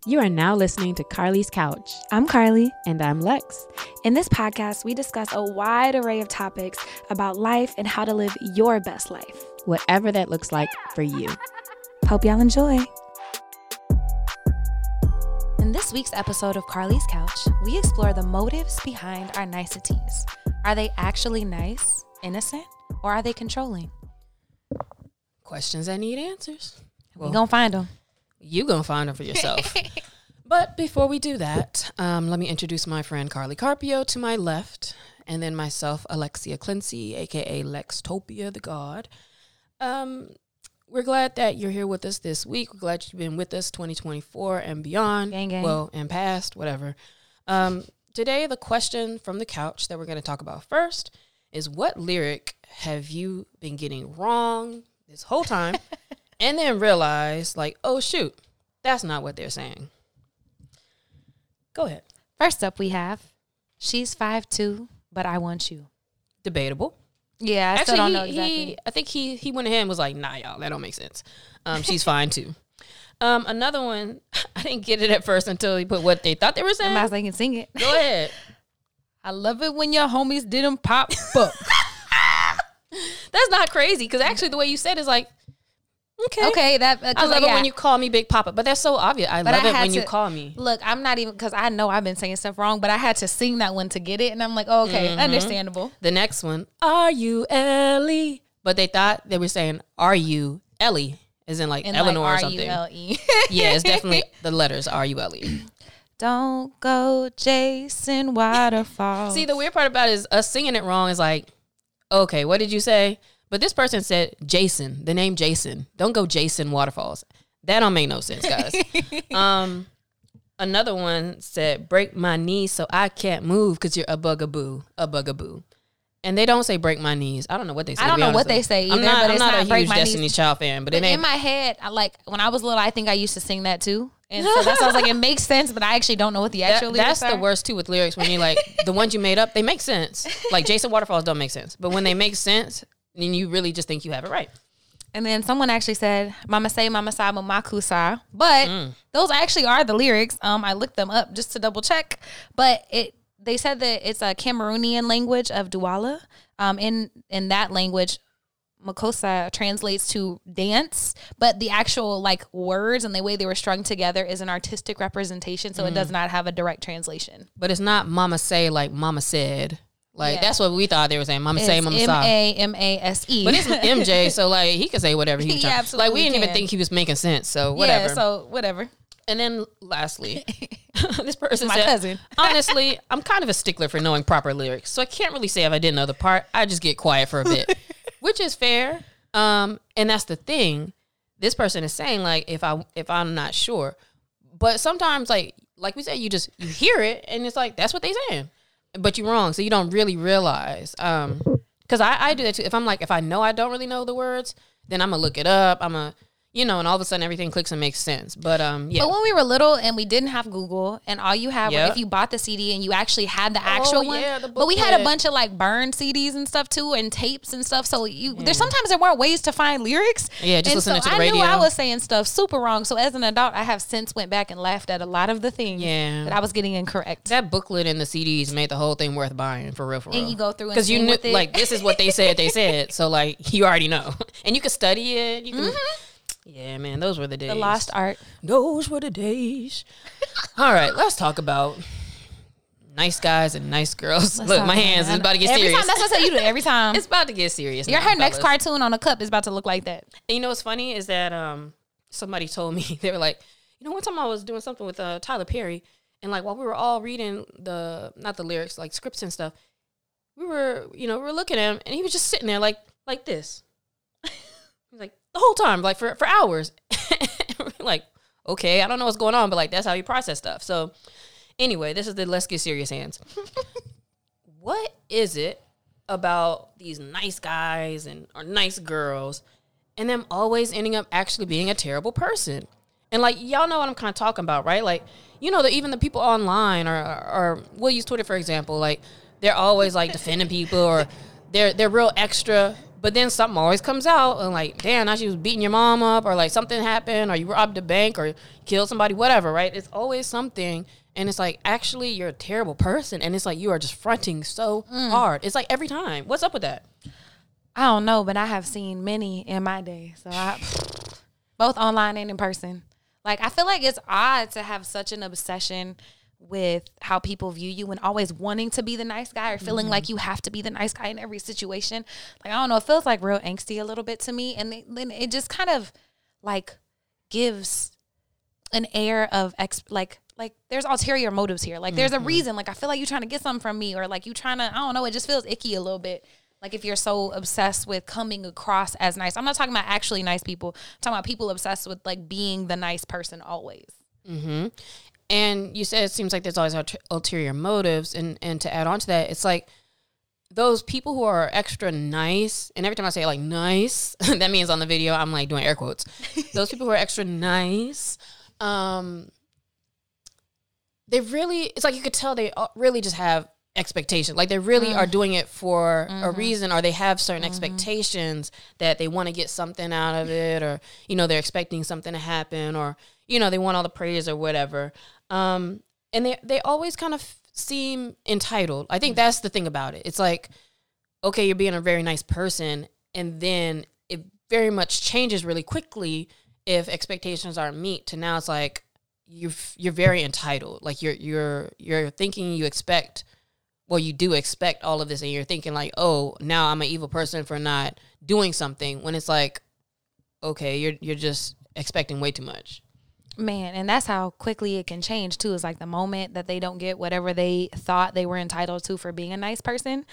You are now listening to Carly's Couch. I'm Carly. And I'm Lex. In this podcast, we discuss a wide array of topics about life and how to live your best life. Whatever that looks like for you. Hope y'all enjoy. In this week's episode of Carly's Couch, we explore the motives behind our niceties. Are they actually nice, innocent, or are they controlling? Questions that need answers. Well, we gonna find them. You gonna find them for yourself. But before we do that, let me introduce my friend Carly Carpio to my left, and then myself, Alexia Clincy, aka Lextopia the God. We're glad that you're here with us this week. We're glad you've been with us 2024 and beyond. Gang, gang. Well, and past, whatever. Today, the question from the couch that we're going to talk about first is, what lyric have you been getting wrong this whole time and then realize, like, oh, shoot, that's not what they're saying? Go ahead. First up, we have, she's 5'2", but I want you. Debatable. Yeah, I still don't know exactly. I think he went ahead and was like, nah, y'all, that don't make sense. She's fine, too. Another one, I didn't get it at first until he put what they thought they were saying. I can sing it. Go ahead. I love it when your homies didn't pop up. That's not crazy, because actually the way you said it is like, okay. I love it when you call me Big Papa, but that's so obvious. I love it when you call me. Look, I'm not even, because I know I've been saying stuff wrong, but I had to sing that one to get it, and I'm like, oh, okay, understandable. The next one, are you Ellie? But they thought they were saying, are you Ellie? As in like Eleanor or something. R-U-L-E. Yeah, it's definitely the letters, are you Ellie? Don't go chasing waterfalls. See, the weird part about it is us singing it wrong is like, okay, what did you say? But this person said Jason, the name Jason. Don't go Jason Waterfalls. That don't make no sense, guys. Another one said, break my knees so I can't move because you're a bugaboo, a bugaboo. And they don't say break my knees. I don't know what they say. I don't know what they say either, but it's not a huge Destiny's Child fan. But in my head, when I was little, I think I used to sing that too. And so that's why I was like, it makes sense, but I actually don't know what the actual lyrics are. That's the worst too with lyrics, when you like, the ones you made up, they make sense. Like Jason Waterfalls don't make sense. But when they make sense, then you really just think you have it right. And then someone actually said, Mama say, Mama sa, Mama kusa. But those actually are the lyrics. I looked them up just to double check. But they said that it's a Cameroonian language of Douala. In that language, Makossa translates to dance, but the actual like words and the way they were strung together is an artistic representation, so it does not have a direct translation. But it's not Mama say like Mama said. Like, that's what we thought they were saying. Mama say, Mama sa. M-A-M-A-S-E. But it's MJ, so like he could say whatever he was trying. Absolutely like we didn't even think he was making sense, so whatever. Yeah, so whatever. And then lastly, this person my said, cousin. honestly, I'm kind of a stickler for knowing proper lyrics, so I can't really say if I didn't know the part, I just get quiet for a bit, which is fair. And that's the thing. This person is saying, like, if I'm not sure, but sometimes like we said, you hear it and it's like, that's what they saying, but you're wrong. So you don't really realize, cause I do that too. If I know I don't really know the words, then I'm gonna look it up. And all of a sudden everything clicks and makes sense. But yeah. But when we were little and we didn't have Google, and all you had was if you bought the CD and you actually had the actual one. Yeah, but we had a bunch of like burned CDs and stuff too, and tapes and stuff. So there's sometimes there weren't ways to find lyrics. Yeah, just listening to the I radio. knew I was saying stuff super wrong. So as an adult, I have since went back and laughed at a lot of the things that I was getting incorrect. That booklet and the CDs made the whole thing worth buying, for real. And you go through and because you knew with it. like this is what they said. So like you already know, and you can study it. You can. Yeah, man, those were the days. The lost art. Those were the days. All right, let's talk about nice guys and nice girls. Look, my hands is about to get serious. Every time, that's what you do every time. It's about to get serious. Her next cartoon on a cup is about to look like that. And you know what's funny is that somebody told me, they were like, one time I was doing something with Tyler Perry, and like while we were all reading not the lyrics, like scripts and stuff, we were looking at him, and he was just sitting there like this. He was like, the whole time, like for hours. Like, okay, I don't know what's going on, but like that's how you process stuff. So anyway, this is the Let's Get Serious hands. What is it about these nice guys or nice girls and them always ending up actually being a terrible person? And like, y'all know what I'm kind of talking about, right? Like, even the people online or we'll use Twitter, for example, like they're always like defending people, or they're real extra. But then something always comes out and like, damn, now she was beating your mom up, or like something happened, or you robbed a bank, or killed somebody, whatever, right? It's always something. And it's like, actually, you're a terrible person. And it's like, you are just fronting so hard. It's like every time. What's up with that? I don't know, but I have seen many in my day. So both online and in person. Like, I feel like it's odd to have such an obsession with how people view you and always wanting to be the nice guy or feeling like you have to be the nice guy in every situation. Like, I don't know, it feels like real angsty a little bit to me. And then it just kind of like gives an air of like there's ulterior motives here. Like, there's a reason. Like, I feel like you're trying to get something from me, or like you trying to, I don't know, it just feels icky a little bit. Like, if you're so obsessed with coming across as nice. I'm not talking about actually nice people. I'm talking about people obsessed with like being the nice person always. Mm-hmm. And you said it seems like there's always ulterior motives. And to add on to that, it's like those people who are extra nice, and every time I say like nice, that means on the video I'm like doing air quotes. Those people who are extra nice, they really, it's like you could tell they really just have expectation. Like, they really are doing it for a reason, or they have certain expectations that they want to get something out of it, or, you know, they're expecting something to happen, or, you know, they want all the praise or whatever. And they always kind of seem entitled. I think that's the thing about it. It's like, okay, you're being a very nice person, and then it very much changes really quickly if expectations aren't met, to now it's like you're very entitled. Like, you're thinking you expect, well, you do expect all of this, and you're thinking like, oh, now I'm an evil person for not doing something, when it's like, okay, you're just expecting way too much. Man, and that's how quickly it can change too. Is like the moment that they don't get whatever they thought they were entitled to for being a nice person.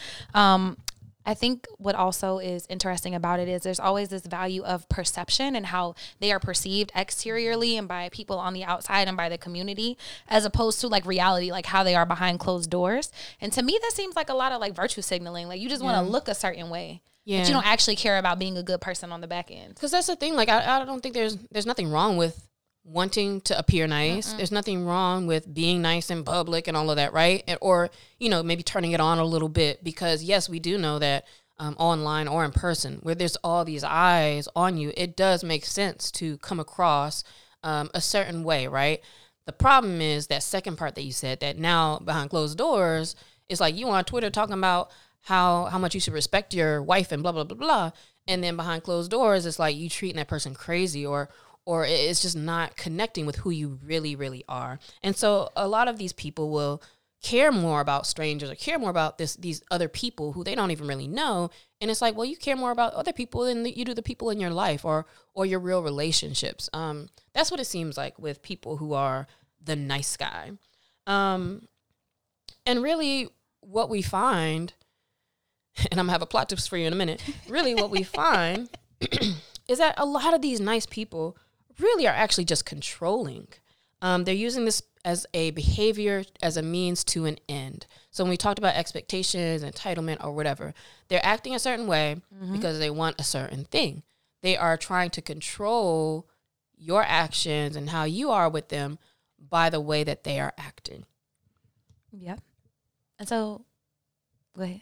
I think what also is interesting about it is there's always this value of perception and how they are perceived exteriorly and by people on the outside and by the community, as opposed to like reality, like how they are behind closed doors. And to me, that seems like a lot of like virtue signaling. Like, you just want to look a certain way. Yeah. But you don't actually care about being a good person on the back end. Because that's the thing. Like, I don't think there's nothing wrong with wanting to appear nice. There's nothing wrong with being nice in public and all of that, right? Or, you know, maybe turning it on a little bit, because yes, we do know that online or in person, where there's all these eyes on you, it does make sense to come across a certain way, right? The problem is that second part that you said, that now behind closed doors, it's like you on Twitter talking about how much you should respect your wife and blah, blah, blah, blah. And then behind closed doors, it's like you treating that person crazy, or it's just not connecting with who you really, really are. And so a lot of these people will care more about strangers, or care more about these other people who they don't even really know. And it's like, well, you care more about other people than you do the people in your life, or your real relationships. That's what it seems like with people who are the nice guy. And really what we find, and I'm gonna have a plot twist for you in a minute, really what we find is that a lot of these nice people really are actually just controlling. They're using this as a behavior, as a means to an end. So when we talked about expectations, entitlement, or whatever, they're acting a certain way because they want a certain thing. They are trying to control your actions and how you are with them by the way that they are acting. Yep. And so, go ahead.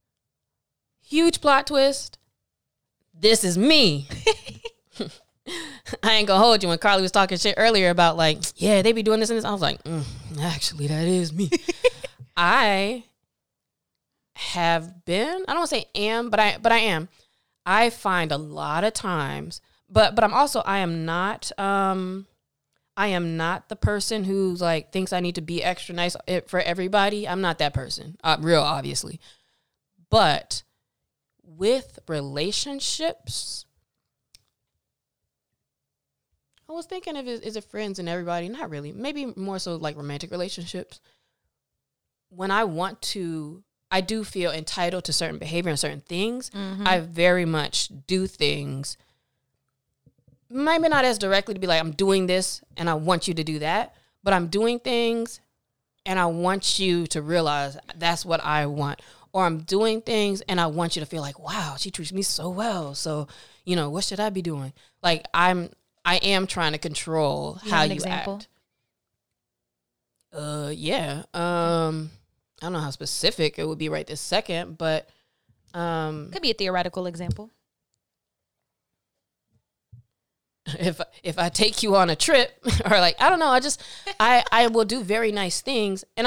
Huge plot twist. This is me. I ain't gonna hold you. When Carly was talking shit earlier about like, yeah, they be doing this and this, I was like, actually, that is me. I have been, I don't want to say am, but I am. I find a lot of times, but I'm also, I am not the person who's like thinks I need to be extra nice for everybody. I'm not that person, real obviously. But with relationships, I was thinking of is it friends and everybody? Not really. Maybe more so like romantic relationships. When I do feel entitled to certain behavior and certain things. I very much do things, maybe not as directly to be like, I'm doing this and I want you to do that, but I'm doing things and I want you to realize that's what I want. Or I'm doing things and I want you to feel like, wow, she treats me so well. So, you know, what should I be doing? Like, I am trying to control how you act. Yeah. I don't know how specific it would be right this second, but could be a theoretical example. if I take you on a trip or like, I don't know, I will do very nice things. And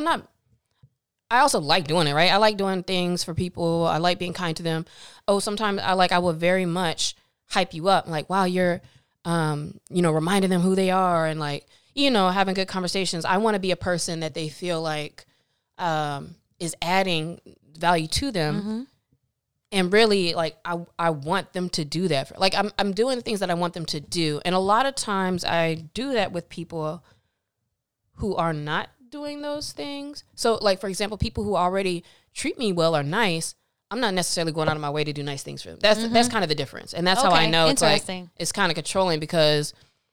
I also like doing it, right? I like doing things for people. I like being kind to them. Oh, sometimes I will very much hype you up. Like, wow, you're, reminding them who they are and like, having good conversations. I want to be a person that they feel like is adding value to them. Mm-hmm. And really, like, I want them to do that. Like, I'm doing the things that I want them to do. And a lot of times I do that with people who are not doing those things. So, like, for example, people who already treat me well or nice, I'm not necessarily going out of my way to do nice things for them. That's kind of the difference. And that's how I know it's like, it's kind of controlling because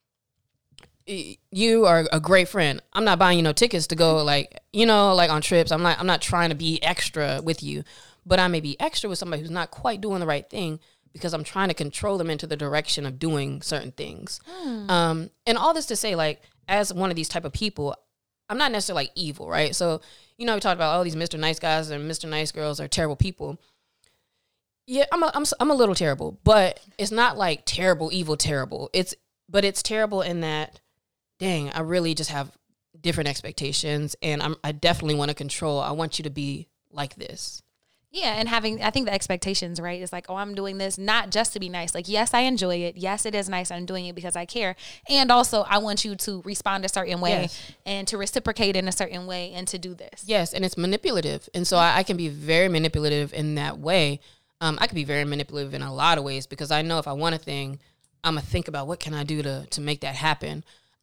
you are a great friend. I'm not buying you no tickets to go like on trips. I'm not trying to be extra with you, but I may be extra with somebody who's not quite doing the right thing because I'm trying to control them into the direction of doing certain things. And all this to say, like, as one of these type of people, I'm not necessarily like evil, right? So, we talked about all these Mr. Nice guys and Mr. Nice girls are terrible people. Yeah, I'm a little terrible, but it's not like terrible, evil, terrible. It's terrible in that, dang, I really just have different expectations, and I definitely want to control. I want you to be like this. Yeah, and I think the expectations, right, is like, oh, I'm doing this not just to be nice. Like, yes, I enjoy it. Yes, it is nice. I'm doing it because I care. And also, I want you to respond a certain way and to reciprocate in a certain way and to do this. Yes, and it's manipulative. And so I can be very manipulative in that way. I can be very manipulative in a lot of ways because I know if I want a thing, I'm going to think about what can I do to make that happen.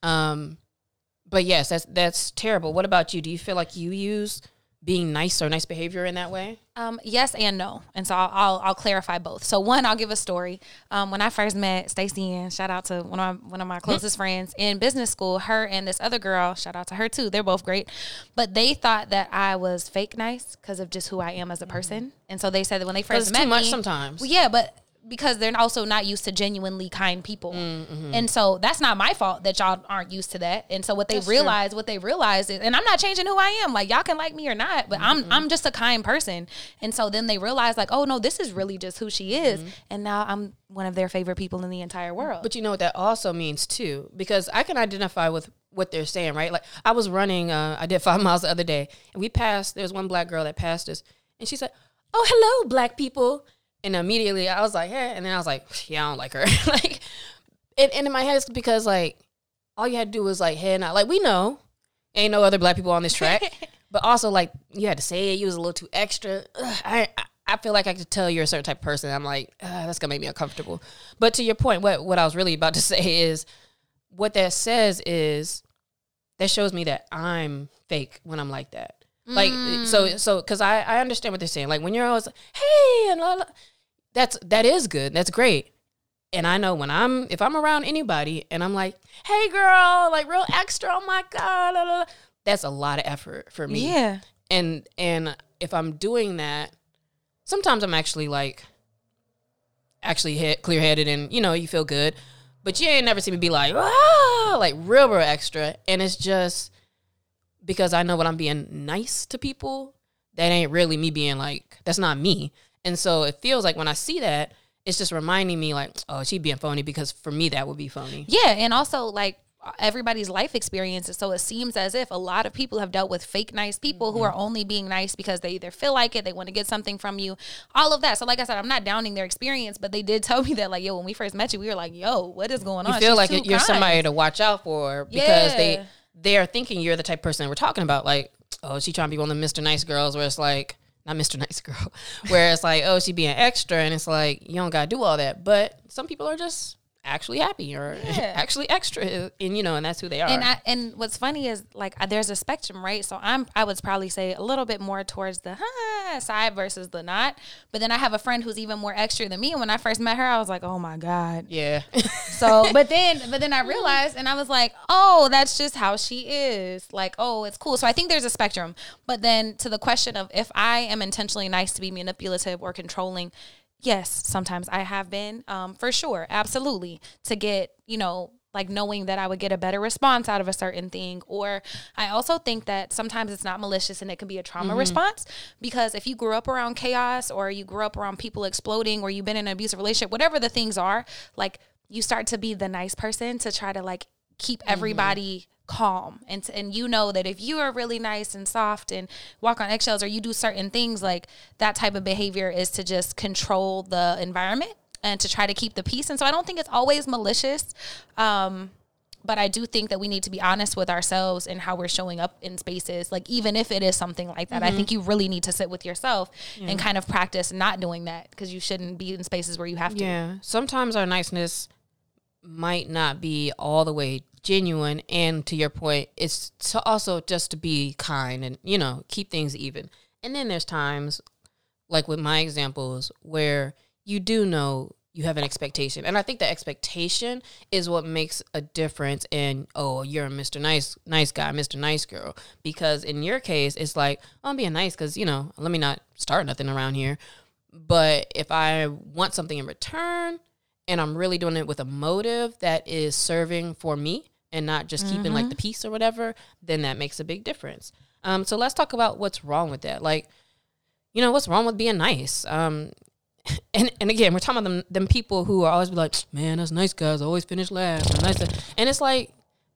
But yes, that's terrible. What about you? Do you feel like you use being nice or nice behavior in that way? Yes and no. And so I'll clarify both. So one, I'll give a story. When I first met Stacey, and shout out to one of my closest friends in business school, her and this other girl, shout out to her too. They're both great. But they thought that I was fake nice because of just who I am as a person. And so they said that when they first met me. It's too much sometimes. Well, yeah, but because they're also not used to genuinely kind people. Mm-hmm. And so that's not my fault that y'all aren't used to that. And so what they realize is, and I'm not changing who I am. Like, y'all can like me or not, but I'm just a kind person. And so then they realize like, oh no, this is really just who she is. Mm-hmm. And now I'm one of their favorite people in the entire world. But you know what that also means too, because I can identify with what they're saying, right? Like I was running, I did 5 miles the other day and there was one black girl that passed us and she said, "Oh, hello, black people." And immediately I was like, hey. And then I was like, yeah, I don't like her. Like, and in my head, it's because like, all you had to do was like, hey, not like, we know ain't no other black people on this track. But also like, you had to say it. You was a little too extra. I feel like I could tell you're a certain type of person. I'm like, that's going to make me uncomfortable. But to your point, what I was really about to say is what that says is that shows me that I'm fake when I'm like that. Like, so, cause I understand what they're saying. Like when you're always like, hey, and la, la, that is good. That's great. And I know if I'm around anybody and I'm like, hey girl, like real extra, oh my God, la, la, la, that's a lot of effort for me. Yeah. And if I'm doing that, sometimes I'm actually clear-headed and, you feel good. But you ain't never seen me be like, ah, like real extra. And it's just because I know when I'm being nice to people, that ain't really me being like, that's not me. And so it feels like when I see that, it's just reminding me like, oh, she being phony, because for me, that would be phony. Yeah. And also like everybody's life experiences. So it seems as if a lot of people have dealt with fake nice people who are only being nice because they either feel like it, they want to get something from you, all of that. So like I said, I'm not downing their experience, but they did tell me that like, yo, when we first met you, we were like, yo, what is going on? You feel like you're somebody to watch out for because they're thinking you're the type of person we're talking about. Like, oh, she trying to be one of the Mr. Nice girls where it's like, not Mr. Nice girl, where it's like, oh, she being extra. And it's like, you don't got to do all that. But some people are just actually happy or actually extra, and and that's who they are. And what's funny is like there's a spectrum, right? So I would probably say a little bit more towards the side versus the not. But then I have a friend who's even more extra than me, and when I first met her, I was like, oh my God, yeah. So but then I realized, and I was like, oh, that's just how she is. Like, oh, it's cool. So I think there's a spectrum. But then to the question of if I am intentionally nice to be manipulative or controlling, yes, sometimes I have been, for sure, absolutely, to get, like knowing that I would get a better response out of a certain thing. Or I also think that sometimes it's not malicious and it can be a trauma response, because if you grew up around chaos or you grew up around people exploding or you've been in an abusive relationship, whatever the things are, like you start to be the nice person to try to like keep everybody calm. And you know that if you are really nice and soft and walk on eggshells, or you do certain things, like that type of behavior is to just control the environment and to try to keep the peace. And so I don't think it's always malicious. But I do think that we need to be honest with ourselves and how we're showing up in spaces. Like, even if it is something like that, I think you really need to sit with yourself and kind of practice not doing that, because you shouldn't be in spaces where you have to. Yeah. Sometimes our niceness might not be all the way genuine. And to your point, it's to also just to be kind and, you know, keep things even. And then there's times, like with my examples, where you do know you have an expectation. And I think the expectation is what makes a difference in, oh, you're a Mr. Nice guy, Mr. Nice girl. Because in your case, it's like, oh, I'm being nice because, you know, let me not start nothing around here. But if I want something in return and I'm really doing it with a motive that is serving for me and not just keeping like the peace or whatever, then that makes a big difference. So let's talk about what's wrong with that. Like, you know, what's wrong with being nice? And again, we're talking about them people who are always be like, man, that's nice guys, always finish last. And it's like,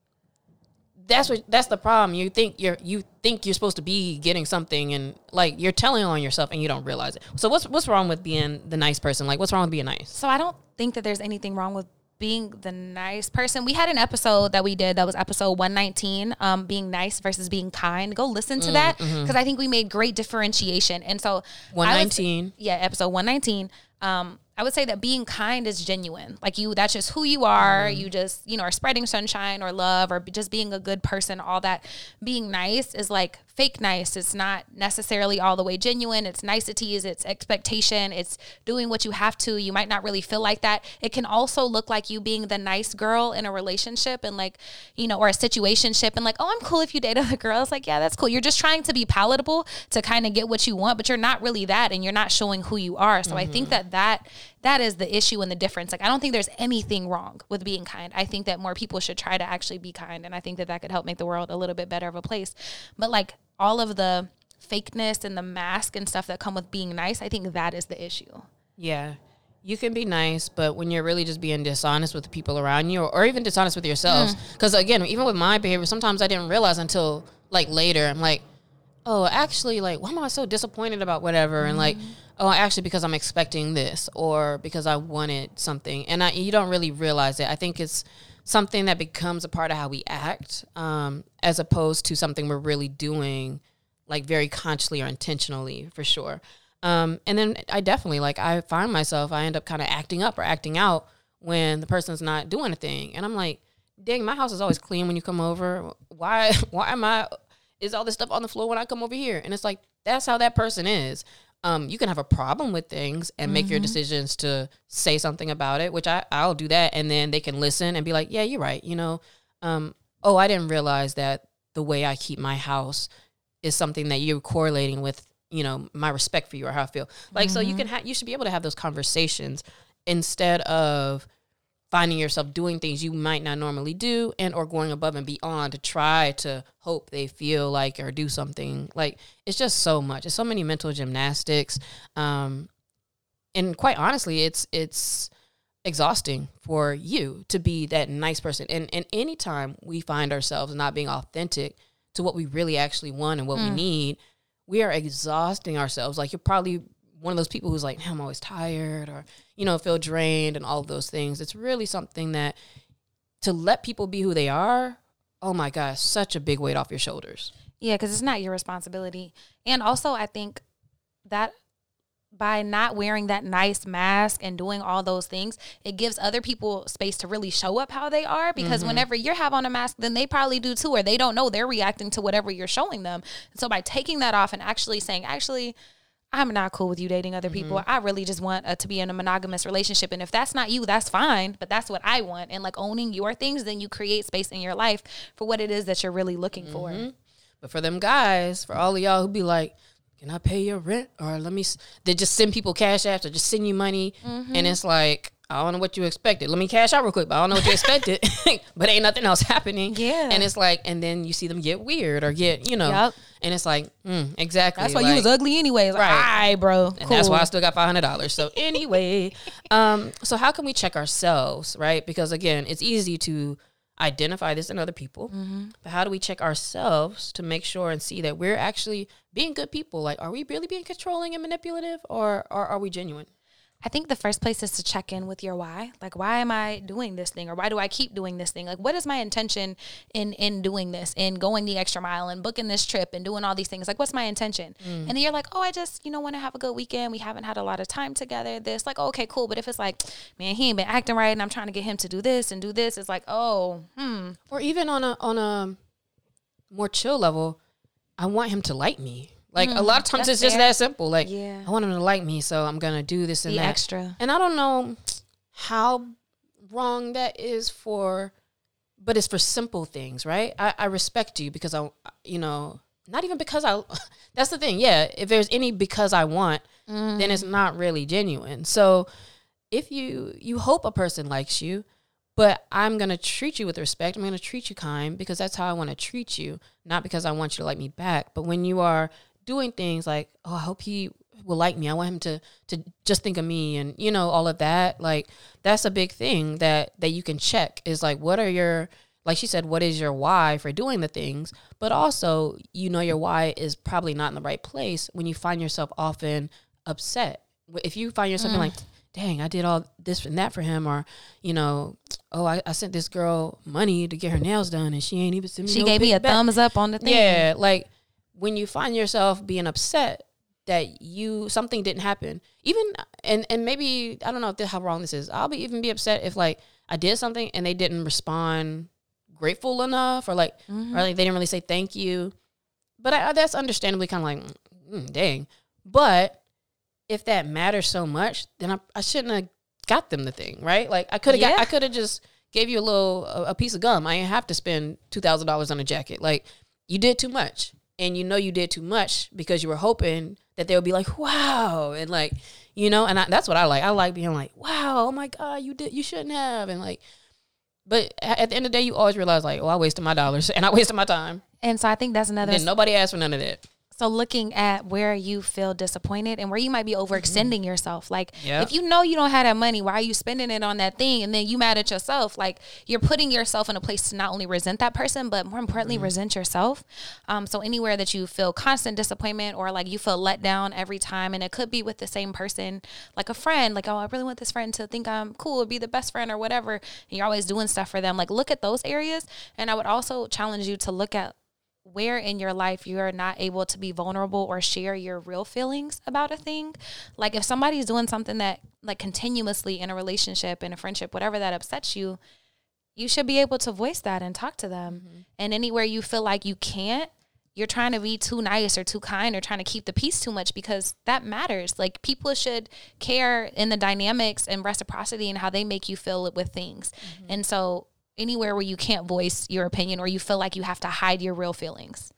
that's the problem. You think you're supposed to be getting something, and like you're telling on yourself and you don't realize it. So what's wrong with being the nice person? Like, what's wrong with being nice? So I don't think that there's anything wrong with being the nice person. We had an episode that we did that was episode 119, being nice versus being kind. Go listen to that, because I think we made great differentiation. And so 119. Episode 119. I would say that being kind is genuine. Like, that's just who you are. You just, you know, are spreading sunshine or love or just being a good person, all that. Being nice is like fake nice. It's not necessarily all the way genuine. It's niceties, it's expectation, it's doing what you have to. You might not really feel like that. It can also look like you being the nice girl in a relationship and like, you know, or a situationship and like, oh, I'm cool if you date other girls. Like, yeah, that's cool. You're just trying to be palatable to kind of get what you want, but you're not really that, and you're not showing who you are. So I think that is the issue and the difference. Like, I don't think there's anything wrong with being kind. I think that more people should try to actually be kind. And I think that could help make the world a little bit better of a place. But like all of the fakeness and the mask and stuff that come with being nice, I think that is the issue. Yeah. You can be nice, but when you're really just being dishonest with the people around you, or even dishonest with yourselves. Because again, even with my behavior, sometimes I didn't realize until like later. I'm like, oh, actually, like, why am I so disappointed about whatever? And like, oh, actually, because I'm expecting this, or because I wanted something. And you don't really realize it. I think it's something that becomes a part of how we act, as opposed to something we're really doing, like, very consciously or intentionally, for sure. And then I definitely, like, I find myself, I end up kind of acting up or acting out when the person's not doing a thing. And I'm like, dang, my house is always clean when you come over. Why is all this stuff on the floor when I come over here? And it's like, that's how that person is. You can have a problem with things and make your decisions to say something about it, which I'll do that. And then they can listen and be like, yeah, you're right. You know, oh, I didn't realize that the way I keep my house is something that you're correlating with, you know, my respect for you or how I feel. Like, so you should be able to have those conversations instead of finding yourself doing things you might not normally do, and or going above and beyond to try to hope they feel like or do something. Like, it's just so much. It's so many mental gymnastics. And quite honestly, it's exhausting for you to be that nice person. And anytime we find ourselves not being authentic to what we really actually want and what we need, we are exhausting ourselves. Like, you're probably one of those people who's like, I'm always tired, or, you know, feel drained and all of those things. It's really something that, to let people be who they are, oh my gosh, such a big weight off your shoulders. Yeah, because it's not your responsibility. And also, I think that by not wearing that nice mask and doing all those things, it gives other people space to really show up how they are. Because whenever you have on a mask, then they probably do too, or they don't know, they're reacting to whatever you're showing them. So by taking that off and actually saying, I'm not cool with you dating other people. I really just want to be in a monogamous relationship. And if that's not you, that's fine. But that's what I want. And like, owning your things, then you create space in your life for what it is that you're really looking for. But for them guys, for all of y'all who be like, can I pay your rent? Or they just send people cash apps or just send you money. And it's like, I don't know what you expected. Let me cash out real quick, but I don't know what you expected. But ain't nothing else happening. Yeah. And it's like, and then you see them get weird or get, and it's like, exactly. That's why you was ugly anyways. Like, Right. all right, bro. And that's why I still got $500. So anyway, so how can we check ourselves, right? Because again, it's easy to identify this in other people, but how do we check ourselves to make sure and see that we're actually being good people? Like, are we really being controlling and manipulative, or are we genuine? I think the first place is to check in with your why. Like, why am I doing this thing? Or why do I keep doing this thing? Like, what is my intention in doing this and going the extra mile and booking this trip and doing all these things? Like, what's my intention? And then you're like, oh, I just, want to have a good weekend. We haven't had a lot of time together. This, like, okay, cool. But if it's like, man, he ain't been acting right and I'm trying to get him to do this and do this, it's like, oh, Or even on a more chill level, I want him to like me. Like a lot of times it's just fair. that simple. Like, Yeah. I want him to like me, so I'm going to do this and the that. extra. And I don't know how wrong that is but it's for simple things, right? I respect you because not even because that's the thing. Yeah. If there's any because I want, then it's not really genuine. So if you hope a person likes you, but I'm going to treat you with respect. I'm going to treat you kind because that's how I want to treat you, not because I want you to like me back. But when you are doing things like, oh, I hope he will like me, I want him to just think of me, and all of that, like that's a big thing that you can check is like, what are your, like she said, what is your why for doing the things? But also, your why is probably not in the right place when you find yourself often upset. If you find yourself like, dang, I did all this and that for him, or, oh, I sent this girl money to get her nails done and she ain't even sent me She no gave me a back. thumbs up on the thing. Yeah, like when you find yourself being upset that something didn't happen, even and maybe I don't know how wrong this is. I'll even be upset if like I did something and they didn't respond grateful enough, or like or like they didn't really say thank you. But that's understandably kind of like dang. But if that matters so much, then I shouldn't have got them the thing, right? Like I could have just gave you a piece of gum. I didn't have to spend $2,000 on a jacket. Like you did too much. And you did too much because you were hoping that they would be like, wow. And like, and that's what I like. I like being like, wow, oh my God, you shouldn't have. And like, but at the end of the day, you always realize like, oh, I wasted my dollars and I wasted my time. And so I think that's another. And nobody asked for none of that. So looking at where you feel disappointed and where you might be overextending yourself. Like if you don't have that money, why are you spending it on that thing? And then you mad at yourself. Like you're putting yourself in a place to not only resent that person, but more importantly, resent yourself. So anywhere that you feel constant disappointment or like you feel let down every time, and it could be with the same person, like a friend, like, oh, I really want this friend to think I'm cool, be the best friend or whatever. And you're always doing stuff for them. Like look at those areas. And I would also challenge you to look at where in your life you're not able to be vulnerable or share your real feelings about a thing. Like if somebody's doing something that like continuously in a relationship, in a friendship, whatever that upsets you, you should be able to voice that and talk to them. And anywhere you feel like you can't, you're trying to be too nice or too kind or trying to keep the peace too much, because that matters. Like people should care in the dynamics and reciprocity and how they make you feel with things. And so anywhere where you can't voice your opinion or you feel like you have to hide your real feelings.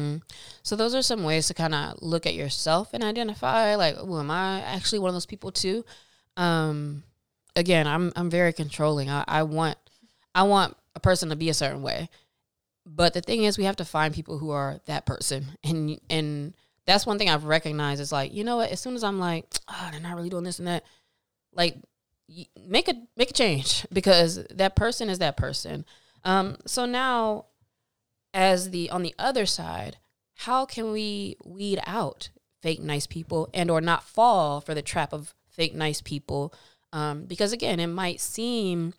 So those are some ways to kind of look at yourself and identify like, well, am I actually one of those people too? Again, I'm very controlling. I want a person to be a certain way, but the thing is we have to find people who are that person. And that's one thing I've recognized is like, you know what, as soon as I'm like, oh, they're not really doing this and that, like, make a change, because that person is that person. So now on the other side, how can we weed out fake nice people and or not fall for the trap of fake nice people? Because again, it might seem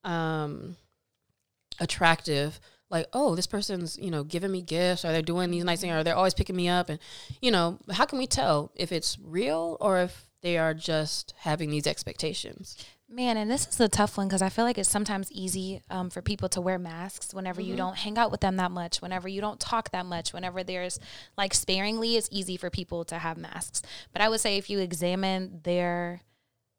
attractive, like, oh, this person's, giving me gifts, or they're doing these nice things, or they're always picking me up. And, how can we tell if it's real or if they are just having these expectations? Man, and this is a tough one because I feel like it's sometimes easy for people to wear masks whenever you don't hang out with them that much, whenever you don't talk that much, whenever there's like sparingly, it's easy for people to have masks. But I would say if you examine their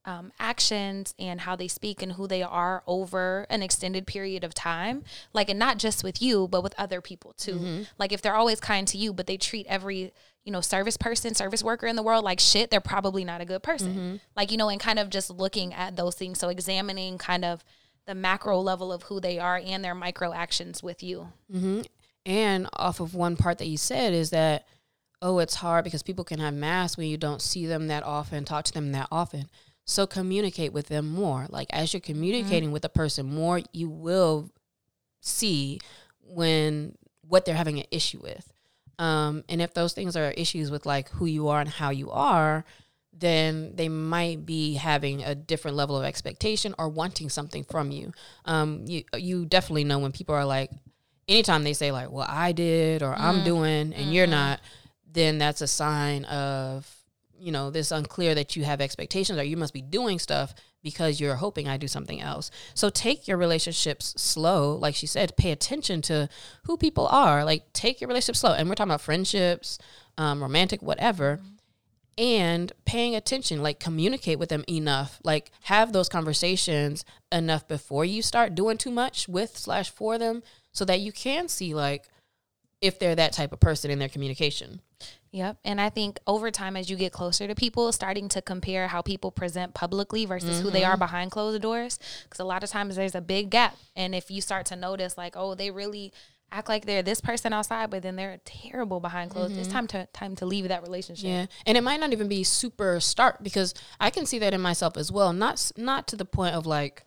actions and how they speak and who they are over an extended period of time, like, and not just with you, but with other people too. Like, if they're always kind to you, but they treat every, service worker in the world like shit, they're probably not a good person. Like, and kind of just looking at those things. So examining kind of the macro level of who they are and their micro actions with you. And off of one part that you said is that, it's hard because people can have masks when you don't see them that often, talk to them that often. So communicate with them more. Like, as you're communicating with a person more, you will see what they're having an issue with. And if those things are issues with like who you are and how you are, then they might be having a different level of expectation or wanting something from you. You definitely know when people are like, anytime they say like, well, I did, or I'm doing, and you're not, then that's a sign of, this unclear that you have expectations or you must be doing stuff because you're hoping I do something else. So take your relationships slow. Like she said, pay attention to who people are. Like, take your relationship slow. And we're talking about friendships, romantic, whatever. And paying attention, like, communicate with them enough. Like, have those conversations enough before you start doing too much with/for them, so that you can see, like, if they're that type of person in their communication. Yep. And I think over time, as you get closer to people, starting to compare how people present publicly versus who they are behind closed doors. Because a lot of times there's a big gap. And if you start to notice like, they really act like they're this person outside, but then they're terrible behind closed, it's time to leave that relationship. Yeah. And it might not even be super stark, because I can see that in myself as well. Not to the point of like,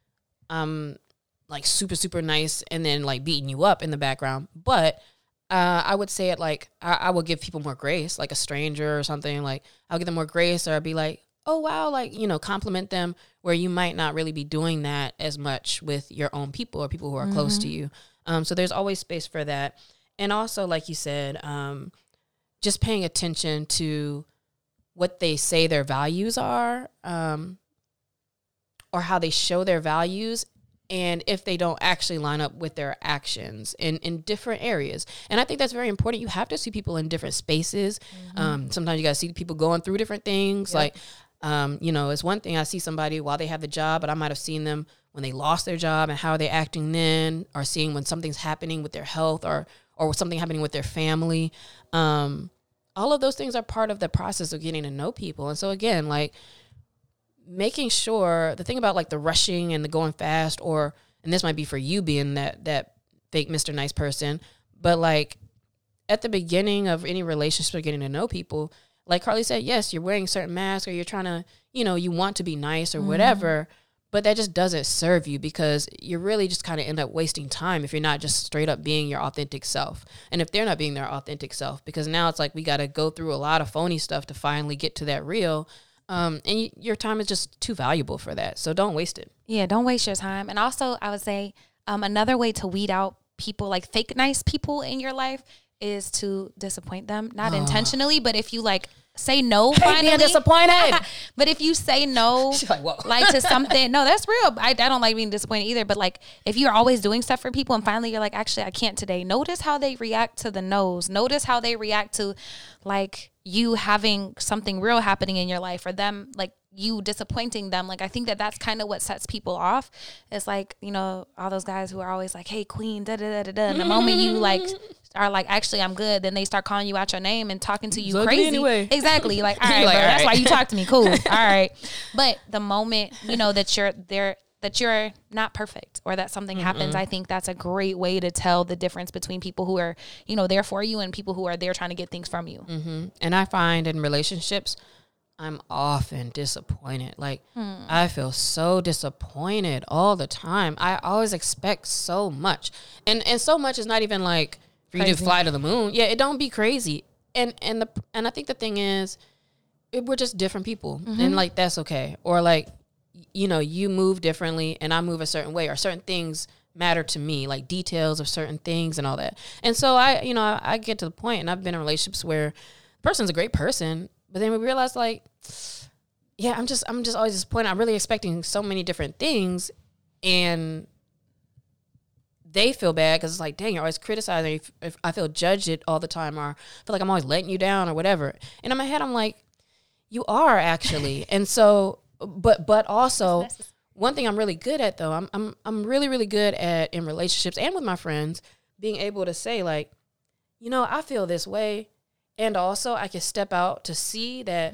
like super, super nice and then like beating you up in the background. But I would say it like, I would give people more grace, like a stranger or something. Like, I'll give them more grace, or I'd be like, oh, wow, like, compliment them, where you might not really be doing that as much with your own people or people who are close to you. So there's always space for that. And also, like you said, just paying attention to what they say their values are, or how they show their values, and if they don't actually line up with their actions in different areas. And I think that's very important. You have to see people in different spaces. Sometimes you got to see people going through different things. Yep. Like, it's one thing I see somebody while they have the job, but I might have seen them when they lost their job and how are they acting then, or seeing when something's happening with their health or something happening with their family. All of those things are part of the process of getting to know people. And so again, like, making sure, the thing about like the rushing and the going fast, and this might be for you being that fake Mr. Nice person, but like at the beginning of any relationship or getting to know people, like Carly said, yes, you're wearing a certain mask, or you're trying to, you want to be nice or whatever, but that just doesn't serve you, because you really just kind of end up wasting time if you're not just straight up being your authentic self. And if they're not being their authentic self, because now it's like we got to go through a lot of phony stuff to finally get to that real. And your time is just too valuable for that. So don't waste it. Yeah, don't waste your time. And also, I would say another way to weed out people, like fake nice people in your life, is to disappoint them. Not intentionally, but if you like say no, finally. Being disappointed. But if you say no, she's like, whoa. like to something, no, that's real. I don't like being disappointed either. But like, if you're always doing stuff for people and finally you're like, actually, I can't today. Notice how they react to the no's. Notice how they react to like you having something real happening in your life, or them like you disappointing them. Like, I think that's kind of what sets people off. It's like, all those guys who are always like, hey, queen, da da da da da. And the moment you like are like, actually, I'm good, then they start calling you out your name and talking to you crazy. Anyway. Exactly. Like, all right, like, bro, all that's right. Why you talk to me. Cool. All right. But the moment, that you're there, that you're not perfect, or that something happens, I think that's a great way to tell the difference between people who are, there for you and people who are there trying to get things from you. And I find in relationships, I'm often disappointed. Like, I feel so disappointed all the time. I always expect so much. And so much is not even like for you to fly to the moon. Yeah, it don't be crazy. And I think the thing is, we're just different people. And like, that's okay. Or like, you move differently and I move a certain way, or certain things matter to me, like details of certain things and all that. And so I get to the point, and I've been in relationships where the person's a great person, but then we realize like, yeah, I'm just always disappointed. I'm really expecting so many different things, and they feel bad because it's like, dang, you're always criticizing. If I feel judged it all the time, or I feel like I'm always letting you down or whatever. And in my head, I'm like, you are actually. And so but also one thing I'm really good at though, I'm really, really good at in relationships and with my friends being able to say like, you know, I feel this way. And also I can step out to see that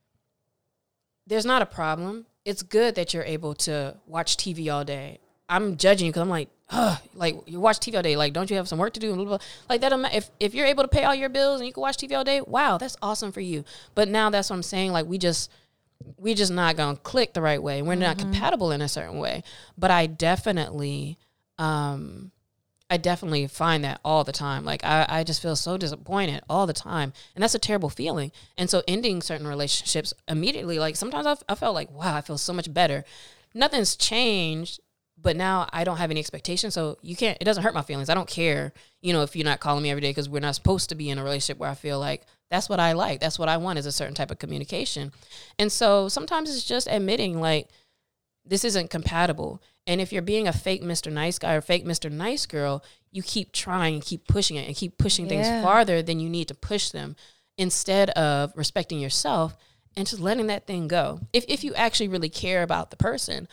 there's not a problem. It's good that you're able to watch TV all day. I'm judging you because I'm like, like you watch TV all day. Like, don't you have some work to do? Blah, blah, blah. Like that. If you're able to pay all your bills and you can watch TV all day, wow, that's awesome for you. But now that's what I'm saying. Like we just not gonna click the right way. We're not compatible in a certain way. But I definitely find that all the time. Like I just feel so disappointed all the time. And that's a terrible feeling. And so ending certain relationships immediately, like sometimes I felt like, wow, I feel so much better. Nothing's changed, but now I don't have any expectations. So it doesn't hurt my feelings. I don't care, if you're not calling me every day, because we're not supposed to be in a relationship where I feel like that's what I like. That's what I want, is a certain type of communication. And so sometimes it's just admitting like, this isn't compatible. And if you're being a fake Mr. Nice Guy or fake Mr. Nice Girl, you keep trying, keep pushing it, and keep pushing things farther than you need to push them, instead of respecting yourself and just letting that thing go. If you actually really care about the person,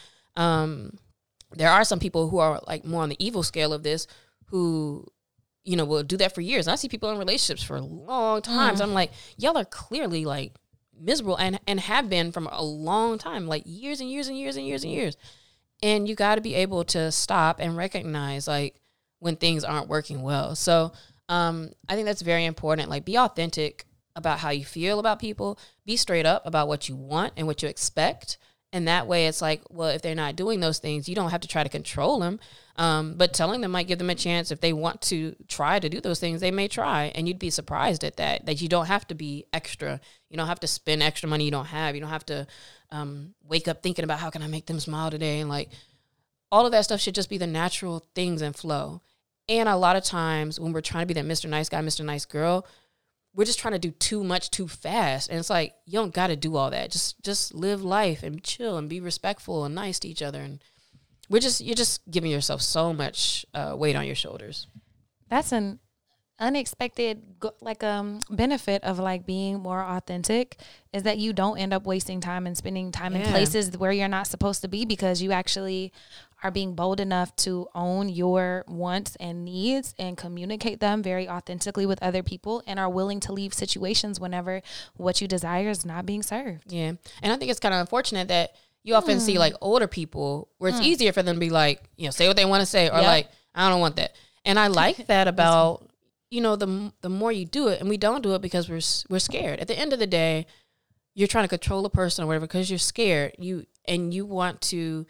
there are some people who are like more on the evil scale of this, who, will do that for years. And I see people in relationships for long times. I'm like, y'all are clearly like miserable and have been from a long time, like years and years and years and years and years. And you got to be able to stop and recognize like when things aren't working well. So I think that's very important. Like, be authentic about how you feel about people. Be straight up about what you want and what you expect. And that way it's like, well, if they're not doing those things, you don't have to try to control them. But telling them might give them a chance. If they want to try to do those things, they may try. And you'd be surprised at that you don't have to be extra. You don't have to spend extra money you don't have. You don't have to wake up thinking about how can I make them smile today. And like all of that stuff should just be the natural things and flow. And a lot of times when we're trying to be that Mr. Nice Guy, Mr. Nice Girl, we're just trying to do too much too fast. And it's like, you don't got to do all that. Just live life and chill and be respectful and nice to each other. And you're just giving yourself so much weight on your shoulders. That's an unexpected benefit of like being more authentic, is that you don't end up wasting time and spending time in places where you're not supposed to be, because you actually are being bold enough to own your wants and needs and communicate them very authentically with other people, and are willing to leave situations whenever what you desire is not being served. Yeah. And I think it's kind of unfortunate that you often see like older people where it's easier for them to be like, say what they want to say, or like, I don't want that. And I like that about, the more you do it, and we don't do it because we're scared. At the end of the day, you're trying to control a person or whatever because you're scared. You want to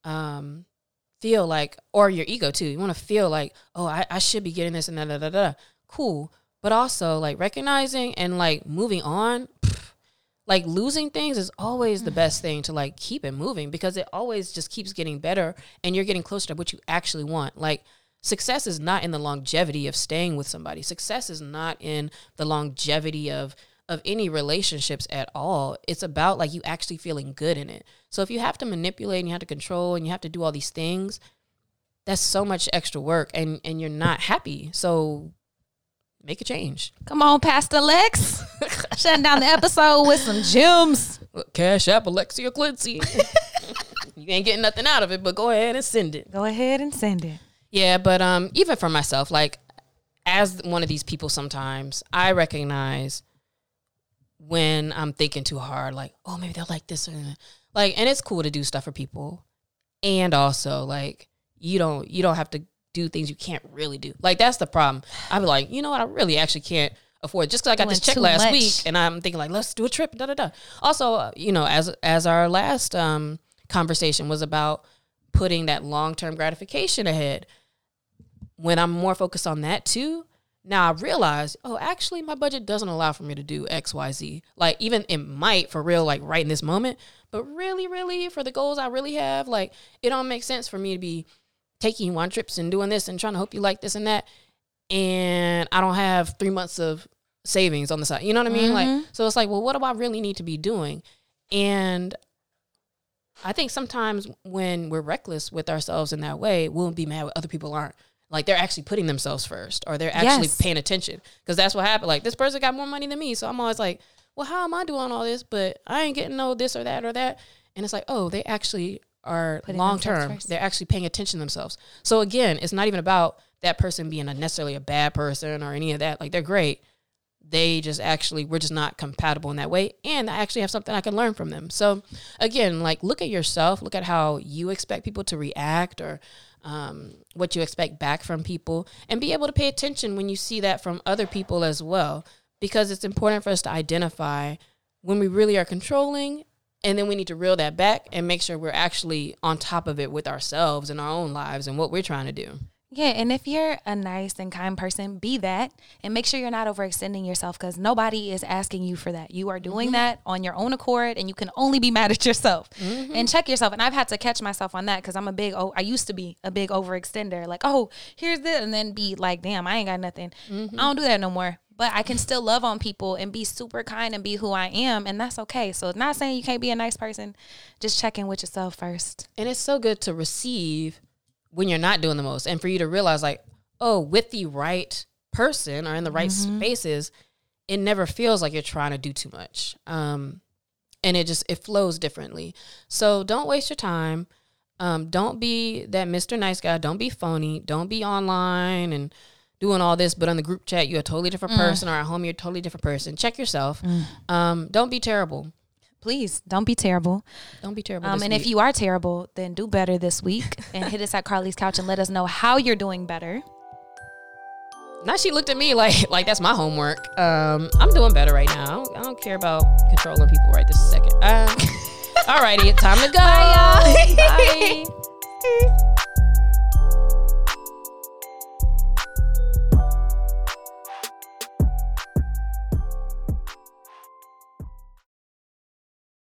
feel like, or your ego too, you want to feel like, oh, I should be getting this and da. Cool. But also like recognizing and like moving on. Like losing things is always the best thing to like keep it moving, because it always just keeps getting better and you're getting closer to what you actually want. Like success is not in the longevity of staying with somebody. Success is not in the longevity of any relationships at all. It's about like you actually feeling good in it. So if you have to manipulate and you have to control and you have to do all these things, that's so much extra work and you're not happy. So make a change. Come on, Pastor Lex. Shutting down the episode with some gems. Cash App Alexia Quincy. You ain't getting nothing out of it, but go ahead and send it. Go ahead and send it. Yeah, but even for myself, like as one of these people, sometimes I recognize when I'm thinking too hard, like, oh, maybe they'll like this or that. Like, and it's cool to do stuff for people. And also like you don't have to do things you can't really do. Like that's the problem. I'd be like, you know what, I really actually can't afford, just because I got this check last week and I'm thinking like, let's do a trip, da. Also, as our last conversation was about putting that long-term gratification ahead, when I'm more focused on that too, now I realize, oh, actually my budget doesn't allow for me to do X, Y, Z. Like even it might for real, like right in this moment, but really, really for the goals I really have, like it don't make sense for me to be taking you on trips and doing this and trying to hope you like this and that. And I don't have 3 months of savings on the side. You know what I mean? Like, so it's like, well, what do I really need to be doing? And I think sometimes when we're reckless with ourselves in that way, we'll be mad when other people aren't. Like they're actually putting themselves first, or they're actually paying attention. Because that's what happened. Like this person got more money than me. So I'm always like, well, how am I doing all this? But I ain't getting no this or that or that. And it's like, oh, they actually are Putting long themselves term. first. They're actually paying attention to themselves. So again, it's not even about that person being necessarily a bad person or any of that. Like, they're great. They just actually, we're just not compatible in that way. And I actually have something I can learn from them. So again, like, look at yourself, look at how you expect people to react, or what you expect back from people, and be able to pay attention when you see that from other people as well, because it's important for us to identify when we really are controlling, and then we need to reel that back and make sure we're actually on top of it with ourselves and our own lives and what we're trying to do. Yeah, and if you're a nice and kind person, be that, and make sure you're not overextending yourself, because nobody is asking you for that. You are doing that on your own accord, and you can only be mad at yourself. And check yourself. And I've had to catch myself on that, because I used to be a big overextender. Like, oh, here's this, and then be like, damn, I ain't got nothing. I don't do that no more. But I can still love on people and be super kind and be who I am, and that's okay. So it's not saying you can't be a nice person. Just check in with yourself first. And it's so good to receive when you're not doing the most, and for you to realize, like, oh, with the right person or in the right spaces, it never feels like you're trying to do too much. And it flows differently. So don't waste your time. Don't be that Mr. Nice Guy. Don't be phony. Don't be online and doing all this, but on the group chat, you're a totally different person, or at home, you're a totally different person. Check yourself. Don't be terrible. Please don't be terrible. Don't be terrible. And if you are terrible, then do better this week, and hit us at Carly's Couch and let us know how you're doing better. Now she looked at me like that's my homework. I'm doing better right now. I don't care about controlling people right this second. Alrighty, it's time to go. Bye, y'all. Bye.